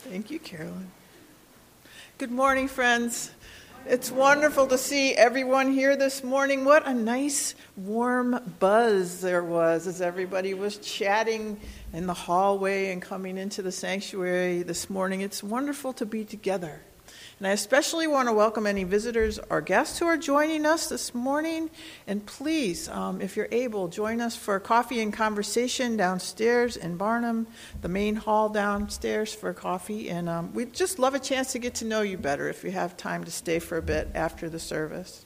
Thank you, Carolyn. Good morning, friends. It's wonderful to see everyone here this morning. What a nice, warm buzz there was as everybody was chatting in the hallway and coming into the sanctuary this morning. It's wonderful to be together. And I especially want to welcome any visitors or guests who are joining us this morning. And please, if you're able, join us for coffee and conversation downstairs in Barnum, the main hall downstairs for coffee. And we'd just love a chance to get to know you better if you have time to stay for a bit after the service.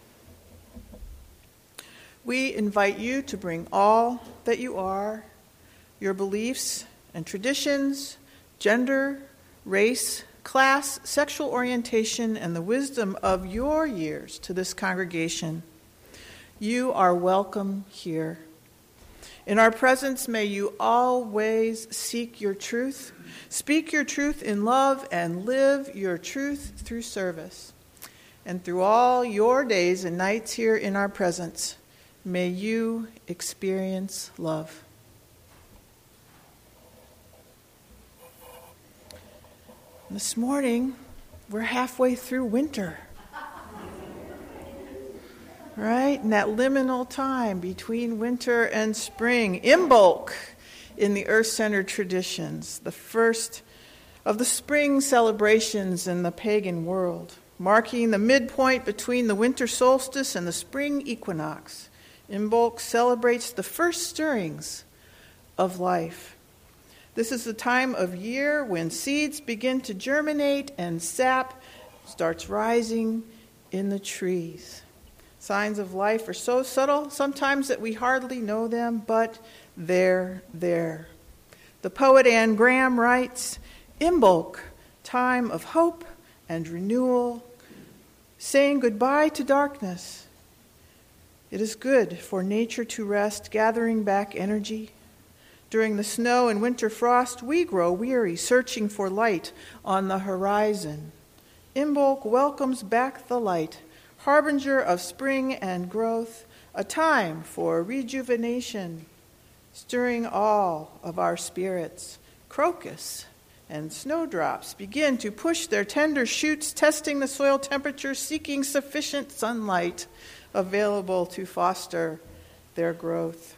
We invite you to bring all that you are, your beliefs and traditions, gender, race, class, sexual orientation, and the wisdom of your years to this congregation. You are welcome here. In our presence, may you always seek your truth, speak your truth in love, and live your truth through service. And through all your days and nights here in our presence, may you experience love. This morning, we're halfway through winter, right? In that liminal time between winter and spring, Imbolc in the earth-centered traditions, the first of the spring celebrations in the pagan world, marking the midpoint between the winter solstice and the spring equinox. Imbolc celebrates the first stirrings of life. This is the time of year when seeds begin to germinate and sap starts rising in the trees. Signs of life are so subtle sometimes that we hardly know them, but they're there. The poet Anne Graham writes, Imbolc, time of hope and renewal, saying goodbye to darkness. It is good for nature to rest, gathering back energy. During the snow and winter frost, we grow weary, searching for light on the horizon. Imbolc welcomes back the light, harbinger of spring and growth, a time for rejuvenation, stirring all of our spirits. Crocus and snowdrops begin to push their tender shoots, testing the soil temperature, seeking sufficient sunlight available to foster their growth.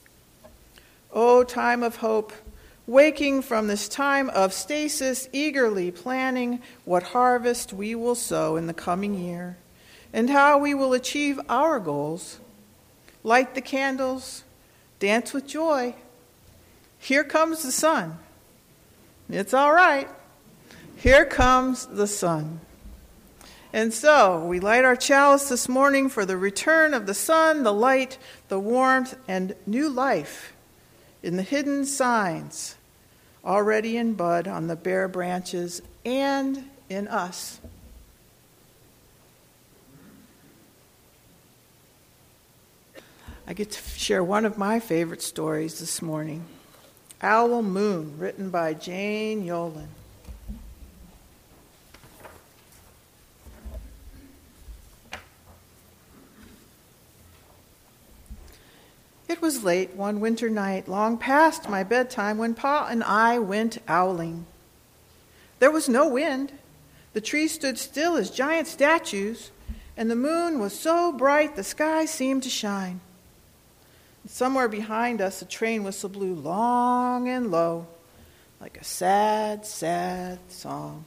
O time of hope, waking from this time of stasis, eagerly planning what harvest we will sow in the coming year and how we will achieve our goals. Light the candles, dance with joy. Here comes the sun. It's all right. Here comes the sun. And so we light our chalice this morning for the return of the sun, the light, the warmth, and new life in the hidden signs already in bud on the bare branches and in us. I get to share one of my favorite stories this morning, Owl Moon, written by Jane Yolen. It was late one winter night, long past my bedtime, when Pa and I went owling. There was no wind. The trees stood still as giant statues, and the moon was so bright the sky seemed to shine. Somewhere behind us, a train whistle blew long and low, like a sad, sad song.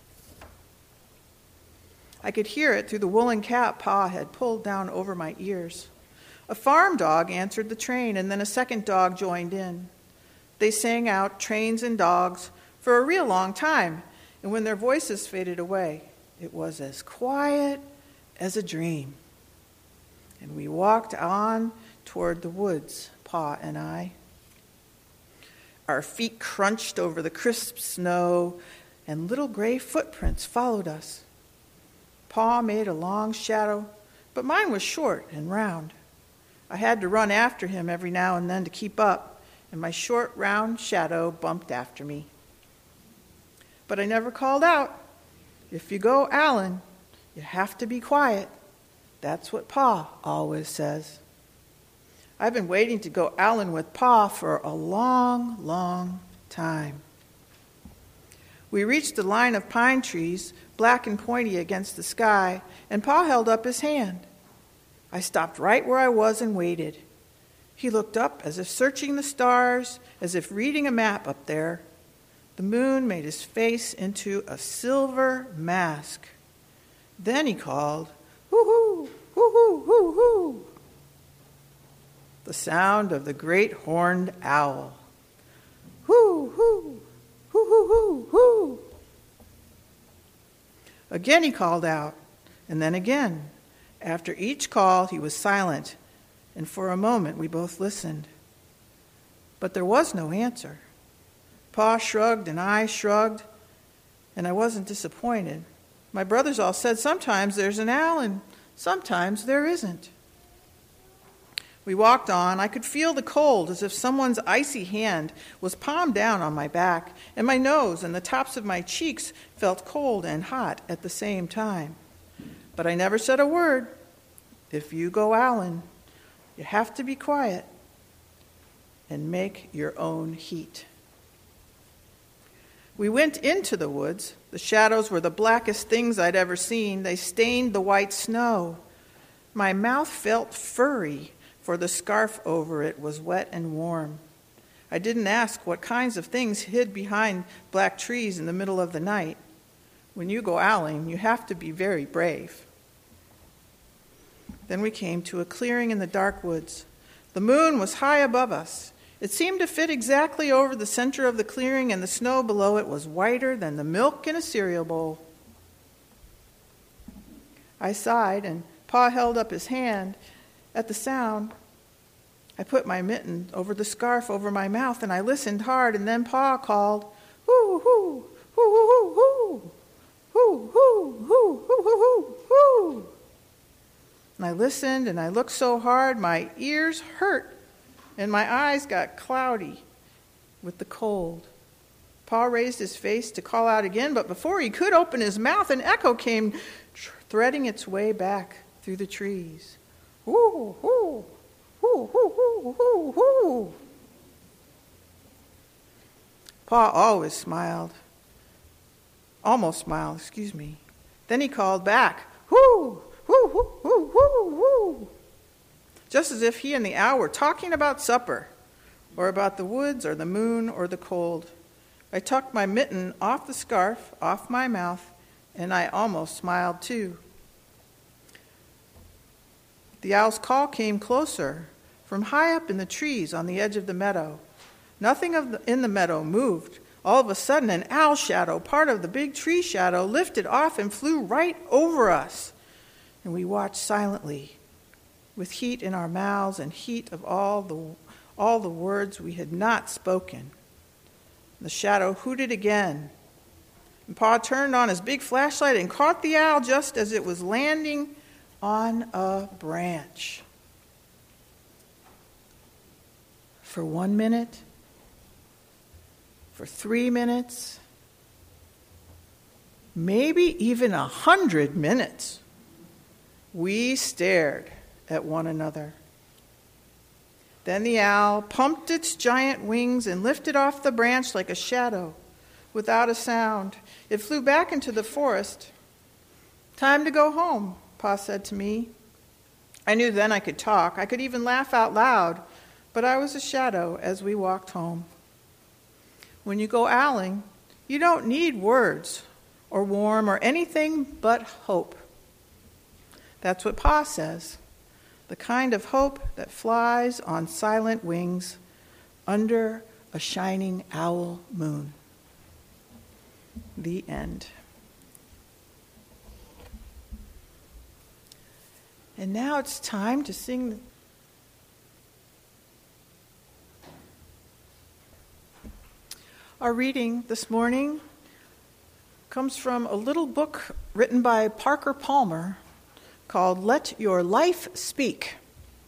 I could hear it through the woolen cap Pa had pulled down over my ears. A farm dog answered the train, and then a second dog joined in. They sang out, trains and dogs, for a real long time, and when their voices faded away, it was as quiet as a dream. And we walked on toward the woods, Pa and I. Our feet crunched over the crisp snow, and little gray footprints followed us. Pa made a long shadow, but mine was short and round. I had to run after him every now and then to keep up, and my short, round shadow bumped after me. But I never called out. If you go owling, you have to be quiet. That's what Pa always says. I've been waiting to go owling with Pa for a long, long time. We reached the line of pine trees, black and pointy against the sky, and Pa held up his hand. I stopped right where I was and waited. He looked up as if searching the stars, as if reading a map up there. The moon made his face into a silver mask. Then he called, "Hoo-hoo, hoo-hoo, hoo-hoo." The sound of the great horned owl. Hoo, hoo, hoo, hoo, hoo, hoo. Again he called out, and then again. After each call, he was silent, and for a moment we both listened. But there was no answer. Pa shrugged and I shrugged, and I wasn't disappointed. My brothers all said sometimes there's an owl and sometimes there isn't. We walked on. I could feel the cold as if someone's icy hand was palmed down on my back, and my nose and the tops of my cheeks felt cold and hot at the same time. But I never said a word. If you go owling, you have to be quiet and make your own heat. We went into the woods. The shadows were the blackest things I'd ever seen. They stained the white snow. My mouth felt furry, for the scarf over it was wet and warm. I didn't ask what kinds of things hid behind black trees in the middle of the night. When you go owling, you have to be very brave. Then we came to a clearing in the dark woods. The moon was high above us. It seemed to fit exactly over the center of the clearing, and the snow below it was whiter than the milk in a cereal bowl. I sighed, and Pa held up his hand. At the sound, I put my mitten over the scarf over my mouth, and I listened hard, and then Pa called, "Hoo, hoo, hoo, hoo, hoo, hoo, hoo, hoo, hoo, hoo, hoo." And I listened, and I looked so hard, my ears hurt, and my eyes got cloudy with the cold. Pa raised his face to call out again, but before he could open his mouth, an echo came threading its way back through the trees. Whoo, whoo, whoo, whoo, whoo, whoo, whoo. Pa always smiled. Almost smiled, Then he called back, "Whoo, whoo, whoo, whoo, whoo, whoo." Just as if he and the owl were talking about supper, or about the woods, or the moon, or the cold. I tucked my mitten off the scarf, off my mouth, and I almost smiled too. The owl's call came closer, from high up in the trees on the edge of the meadow. Nothing in the meadow moved. All of a sudden, an owl shadow, part of the big tree shadow, lifted off and flew right over us. And we watched silently, with heat in our mouths and heat of all the words we had not spoken. The shadow hooted again. And Pa turned on his big flashlight and caught the owl just as it was landing on a branch. For 1 minute, for 3 minutes, maybe even 100 minutes, we stared at one another. Then the owl pumped its giant wings and lifted off the branch like a shadow, without a sound. It flew back into the forest. "Time to go home," Pa said to me. I knew then I could talk. I could even laugh out loud, but I was a shadow as we walked home. When you go owling, you don't need words or warm or anything but hope. That's what Pa says, the kind of hope that flies on silent wings under a shining owl moon. The end. And now it's time to sing. Our reading this morning comes from a little book written by Parker Palmer called Let Your Life Speak.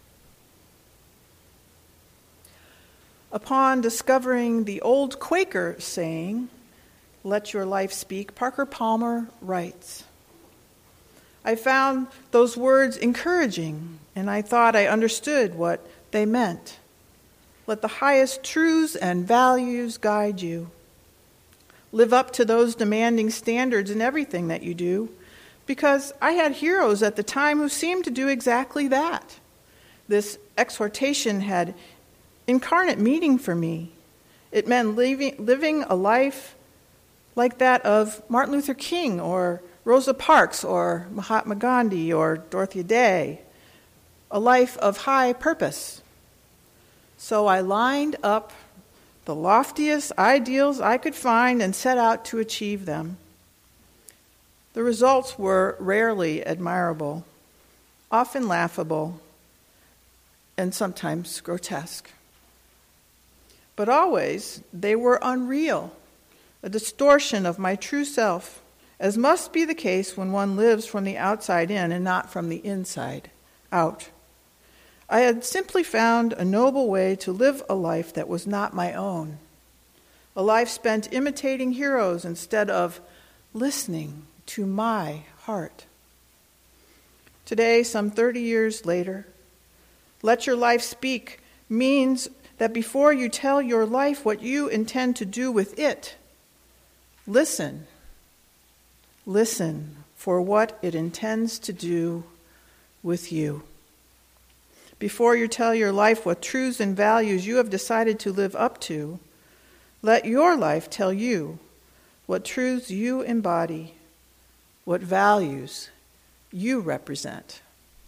Upon discovering the old Quaker saying, "Let your life speak," Parker Palmer writes, "I found those words encouraging, and I thought I understood what they meant. Let the highest truths and values guide you. live up to those demanding standards in everything that you do, because I had heroes at the time who seemed to do exactly that. This exhortation had incarnate meaning for me. It meant living a life like that of Martin Luther King or Rosa Parks or Mahatma Gandhi or Dorothea Day, a life of high purpose. So I lined up the loftiest ideals I could find and set out to achieve them. The results were rarely admirable, often laughable, and sometimes grotesque. But always they were unreal, a distortion of my true self, as must be the case when one lives from the outside in and not from the inside out. I had simply found a noble way to live a life that was not my own, a life spent imitating heroes instead of listening to my heart. Today, some 30 years later, let your life speak means that before you tell your life what you intend to do with it, listen. Listen for what it intends to do with you. Before you tell your life what truths and values you have decided to live up to, let your life tell you what truths you embody, what values you represent.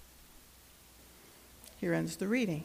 Here ends the reading.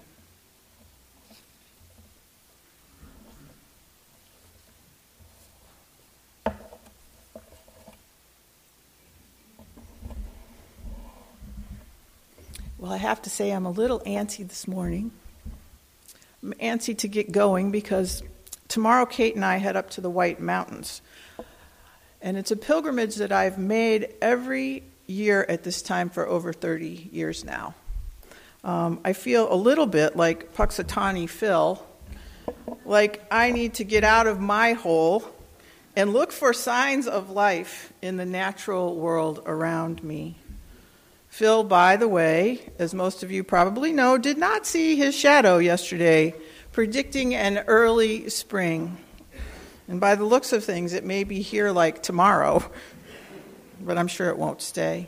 Well, I have to say I'm a little antsy this morning. I'm antsy to get going because tomorrow Kate and I head up to the White Mountains. And it's a pilgrimage that I've made every year at this time for over 30 years now. I feel a little bit like Puxatawny Phil, like I need to get out of my hole and look for signs of life in the natural world around me. Phil, by the way, as most of you probably know, did not see his shadow yesterday, predicting an early spring. And by the looks of things, it may be here like tomorrow, but I'm sure it won't stay.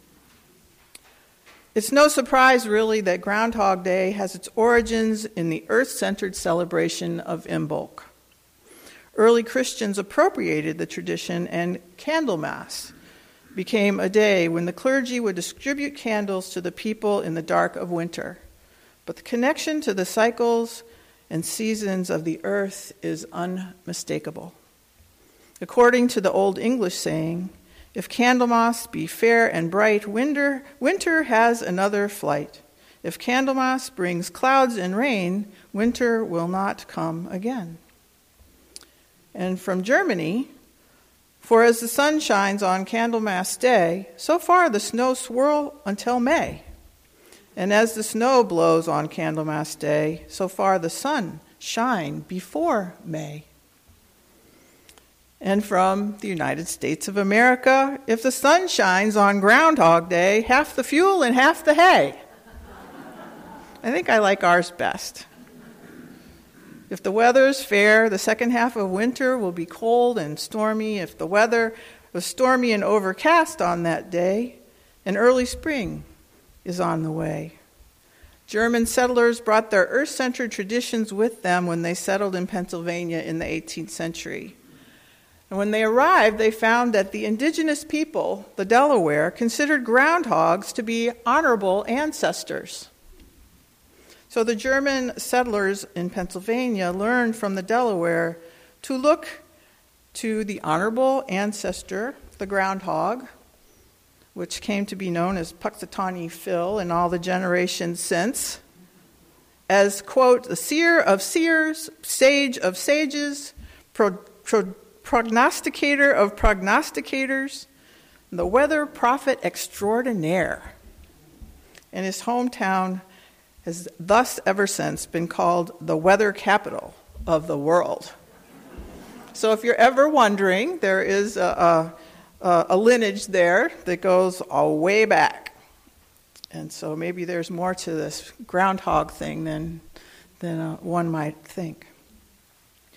It's no surprise, really, that Groundhog Day has its origins in the earth-centered celebration of Imbolc. Early Christians appropriated the tradition, and Candlemas became a day when the clergy would distribute candles to the people in the dark of winter. But the connection to the cycles and seasons of the earth is unmistakable. According to the Old English saying, if Candlemas be fair and bright, winter has another flight. If Candlemas brings clouds and rain, winter will not come again. And from Germany, for as the sun shines on Candlemas Day, so far the snow swirl until May. And as the snow blows on Candlemas Day, so far the sun shine before May. And from the United States of America, if the sun shines on Groundhog Day, half the fuel and half the hay. I think I like ours best. If the weather's fair, the second half of winter will be cold and stormy. If the weather was stormy and overcast on that day, an early spring is on the way. German settlers brought their earth-centered traditions with them when they settled in Pennsylvania in the 18th century. And when they arrived, they found that the indigenous people, the Delaware, considered groundhogs to be honorable ancestors. So the German settlers in Pennsylvania learned from the Delaware to look to the honorable ancestor, the groundhog, which came to be known as Puxatawny Phil in all the generations since, as, quote, the seer of seers, sage of sages, prognosticator of prognosticators, the weather prophet extraordinaire. And his hometown has thus ever since been called the weather capital of the world. So if you're ever wondering, there is a lineage there that goes all way back. And so maybe there's more to this groundhog thing than one might think.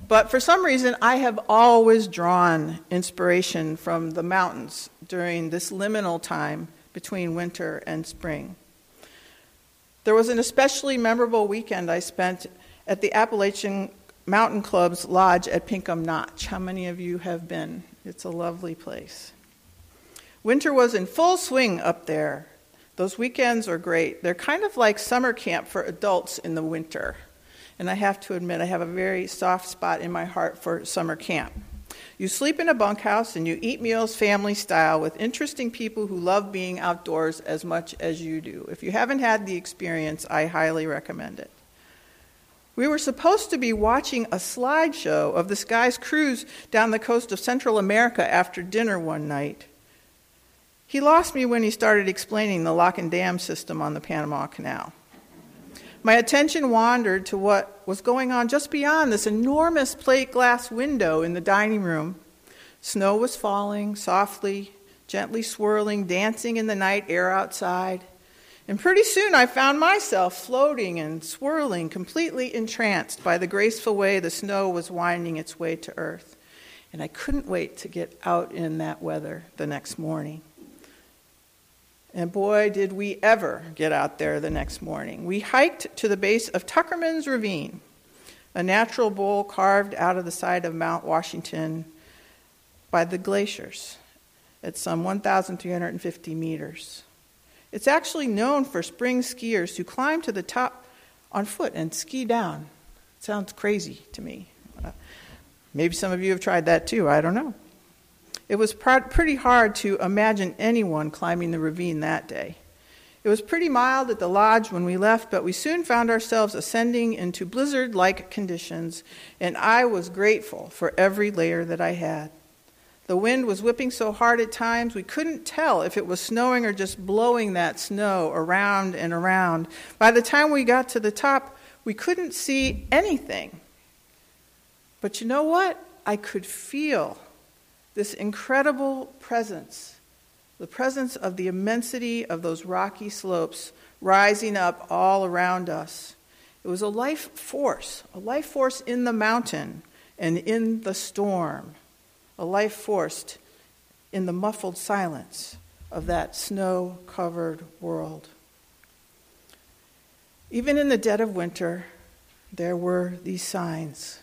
But for some reason, I have always drawn inspiration from the mountains during this liminal time between winter and spring. There was an especially memorable weekend I spent at the Appalachian Mountain Club's lodge at Pinkham Notch. How many of you have been? It's a lovely place. Winter was in full swing up there. Those weekends are great. They're kind of like summer camp for adults in the winter. And I have to admit, I have a very soft spot in my heart for summer camp. You sleep in a bunkhouse and you eat meals family style with interesting people who love being outdoors as much as you do. If you haven't had the experience, I highly recommend it. We were supposed to be watching a slideshow of this guy's cruise down the coast of Central America after dinner one night. He lost me when he started explaining the lock and dam system on the Panama Canal. My attention wandered to what was going on just beyond this enormous plate glass window in the dining room. Snow was falling, softly, gently swirling, dancing in the night air outside. And pretty soon I found myself floating and swirling, completely entranced by the graceful way the snow was winding its way to earth. And I couldn't wait to get out in that weather the next morning. And boy, did we ever get out there the next morning. We hiked to the base of Tuckerman's Ravine, a natural bowl carved out of the side of Mount Washington by the glaciers at some 1,350 meters. It's actually known for spring skiers who climb to the top on foot and ski down. It sounds crazy to me. Maybe some of you have tried that too, I don't know. It was pretty hard to imagine anyone climbing the ravine that day. It was pretty mild at the lodge when we left, but we soon found ourselves ascending into blizzard-like conditions, and I was grateful for every layer that I had. The wind was whipping so hard at times we couldn't tell if it was snowing or just blowing that snow around and around. By the time we got to the top, we couldn't see anything. But you know what? I could feel this incredible presence, the presence of the immensity of those rocky slopes rising up all around us. It was a life force in the mountain and in the storm, a life force in the muffled silence of that snow-covered world. Even in the dead of winter, there were these signs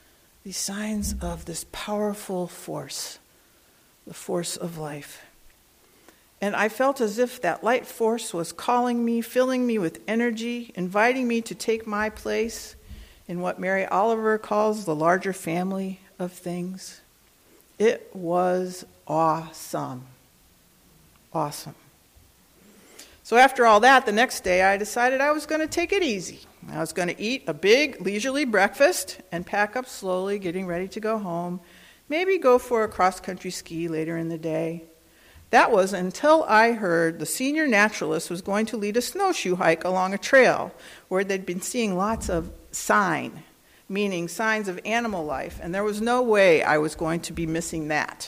of this powerful force, the force of life. And I felt as if that light force was calling me, filling me with energy, inviting me to take my place in what Mary Oliver calls the larger family of things. It was awesome. Awesome. So after all that, the next day I decided I was going to take it easy. I was going to eat a big, leisurely breakfast and pack up slowly, getting ready to go home. Maybe go for a cross-country ski later in the day. That was until I heard the senior naturalist was going to lead a snowshoe hike along a trail where they'd been seeing lots of sign, meaning signs of animal life, and there was no way I was going to be missing that.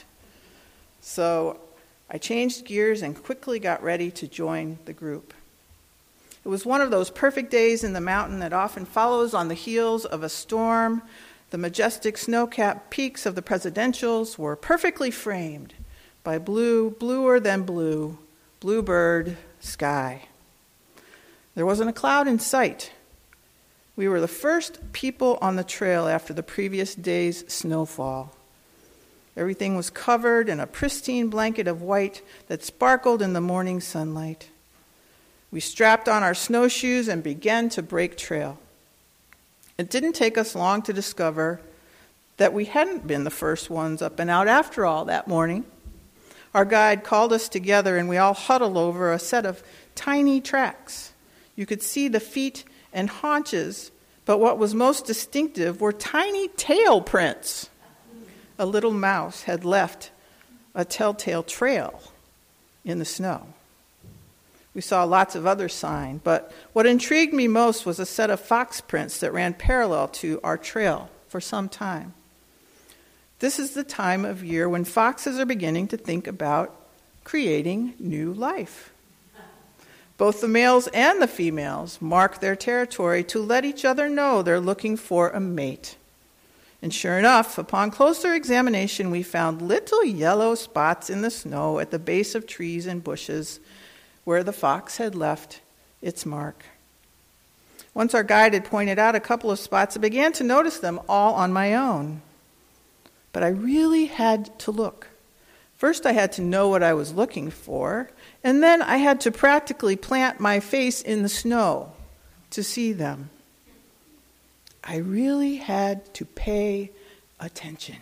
So I changed gears and quickly got ready to join the group. It was one of those perfect days in the mountain that often follows on the heels of a storm. The majestic snow-capped peaks of the Presidentials were perfectly framed by blue, bluer than blue, bluebird sky. There wasn't a cloud in sight. We were the first people on the trail after the previous day's snowfall. Everything was covered in a pristine blanket of white that sparkled in the morning sunlight. We strapped on our snowshoes and began to break trail. It didn't take us long to discover that we hadn't been the first ones up and out after all that morning. Our guide called us together and we all huddled over a set of tiny tracks. You could see the feet and haunches, but what was most distinctive were tiny tail prints. A little mouse had left a telltale trail in the snow. We saw lots of other sign, but what intrigued me most was a set of fox prints that ran parallel to our trail for some time. This is the time of year when foxes are beginning to think about creating new life. Both the males and the females mark their territory to let each other know they're looking for a mate. And sure enough, upon closer examination, we found little yellow spots in the snow at the base of trees and bushes where the fox had left its mark. Once our guide had pointed out a couple of spots, I began to notice them all on my own. But I really had to look. First, I had to know what I was looking for, and then I had to practically plant my face in the snow to see them. I really had to pay attention.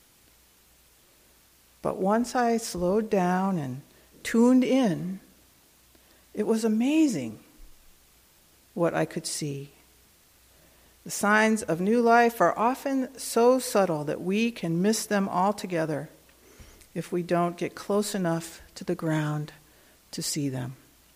But once I slowed down and tuned in, it was amazing what I could see. The signs of new life are often so subtle that we can miss them altogether if we don't get close enough to the ground to see them.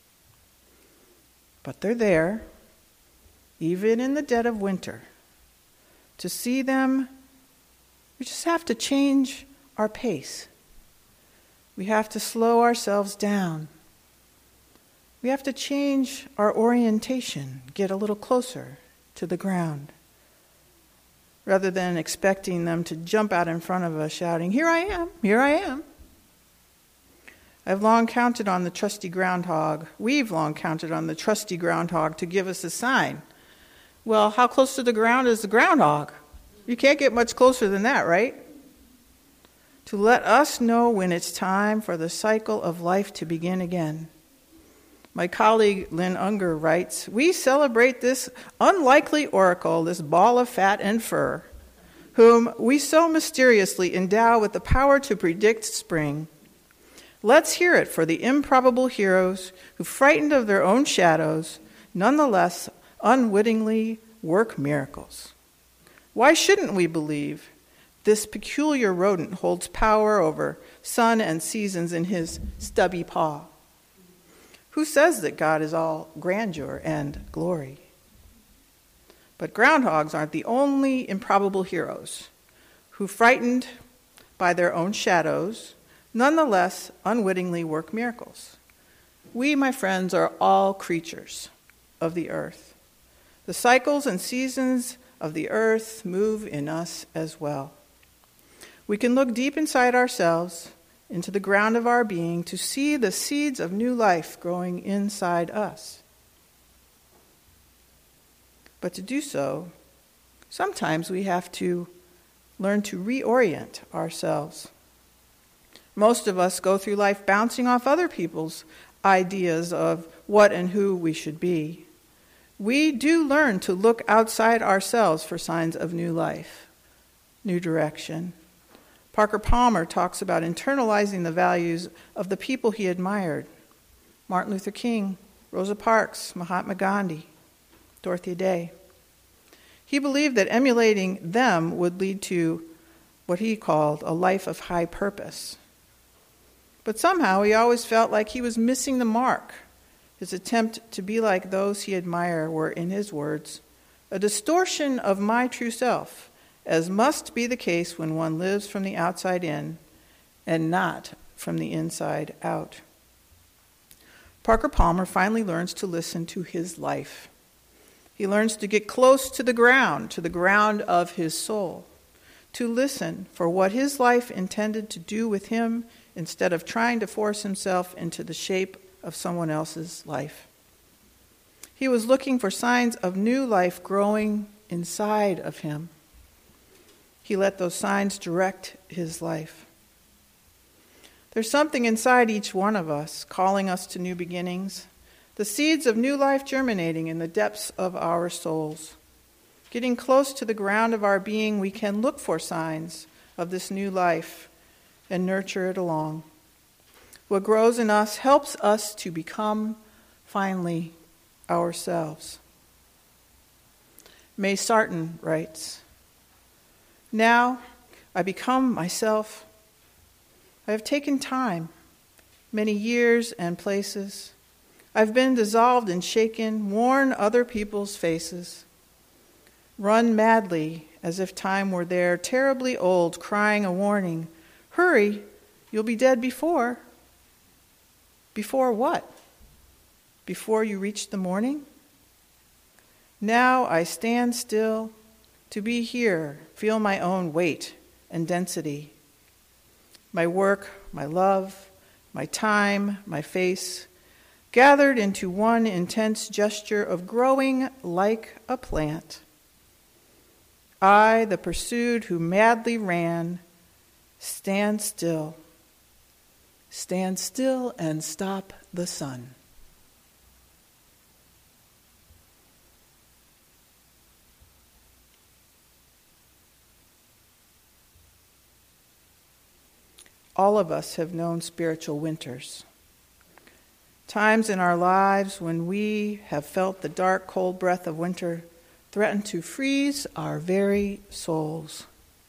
But they're there, even in the dead of winter. To see them, we just have to change our pace. We have to slow ourselves down. We have to change our orientation, get a little closer to the ground, rather than expecting them to jump out in front of us shouting, "Here I am, here I am." I've long counted on the trusty groundhog. We've long counted on the trusty groundhog to give us a sign. Well, how close to the ground is the groundhog? You can't get much closer than that, right? To let us know when it's time for the cycle of life to begin again. My colleague Lynn Unger writes, "We celebrate this unlikely oracle, this ball of fat and fur, whom we so mysteriously endow with the power to predict spring. Let's hear it for the improbable heroes who, frightened of their own shadows, nonetheless unwittingly work miracles. Why shouldn't we believe this peculiar rodent holds power over sun and seasons in his stubby paw? Who says that God is all grandeur and glory?" But groundhogs aren't the only improbable heroes who, frightened by their own shadows, nonetheless unwittingly work miracles. We, my friends, are all creatures of the earth. The cycles and seasons of the earth move in us as well. We can look deep inside ourselves, into the ground of our being, to see the seeds of new life growing inside us. But to do so, sometimes we have to learn to reorient ourselves. Most of us go through life bouncing off other people's ideas of what and who we should be. We do learn to look outside ourselves for signs of new life, new direction. Parker Palmer talks about internalizing the values of the people he admired. Martin Luther King, Rosa Parks, Mahatma Gandhi, Dorothea Day. He believed that emulating them would lead to what he called a life of high purpose. But somehow he always felt like he was missing the mark. His attempt to be like those he admired were, in his words, a distortion of my true self, as must be the case when one lives from the outside in and not from the inside out. Parker Palmer finally learns to listen to his life. He learns to get close to the ground of his soul, to listen for what his life intended to do with him instead of trying to force himself into the shape of someone else's life. He was looking for signs of new life growing inside of him. He let those signs direct his life. There's something inside each one of us calling us to new beginnings, the seeds of new life germinating in the depths of our souls. Getting close to the ground of our being, we can look for signs of this new life and nurture it along. What grows in us helps us to become, finally, ourselves. May Sarton writes, "Now I become myself. I have taken time, many years and places. I've been dissolved and shaken, worn other people's faces, run madly as if time were there, terribly old, crying a warning, 'Hurry, you'll be dead before.' Before what? Before you reach the morning? Now I stand still, to be here, feel my own weight and density. My work, my love, my time, my face, gathered into one intense gesture of growing like a plant. I, the pursued who madly ran, stand still and stop the sun. All of us have known spiritual winters. Times in our lives when we have felt the dark, cold breath of winter threaten to freeze our very souls.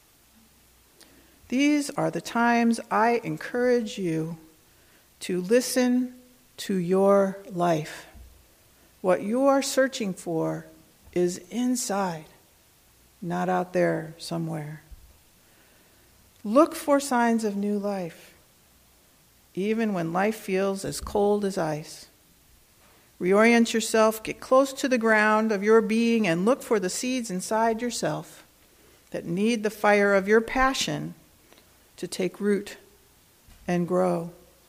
These are the times I encourage you to listen to your life. What you are searching for is inside, not out there somewhere. Look for signs of new life, even when life feels as cold as ice. Reorient yourself, get close to the ground of your being, and look for the seeds inside yourself that need the fire of your passion to take root and grow.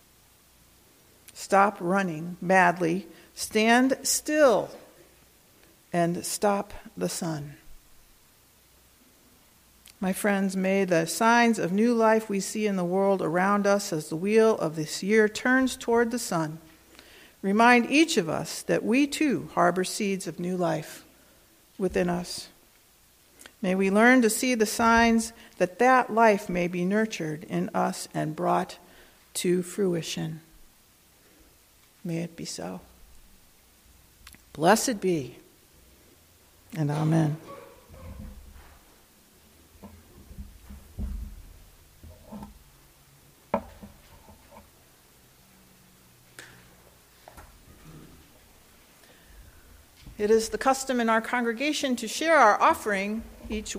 Stop running madly, stand still, and stop the sun. My friends, may the signs of new life we see in the world around us as the wheel of this year turns toward the sun remind each of us that we too harbor seeds of new life within us. May we learn to see the signs that that life may be nurtured in us and brought to fruition. May it be so. Blessed be, and amen. It is the custom in our congregation to share our offering each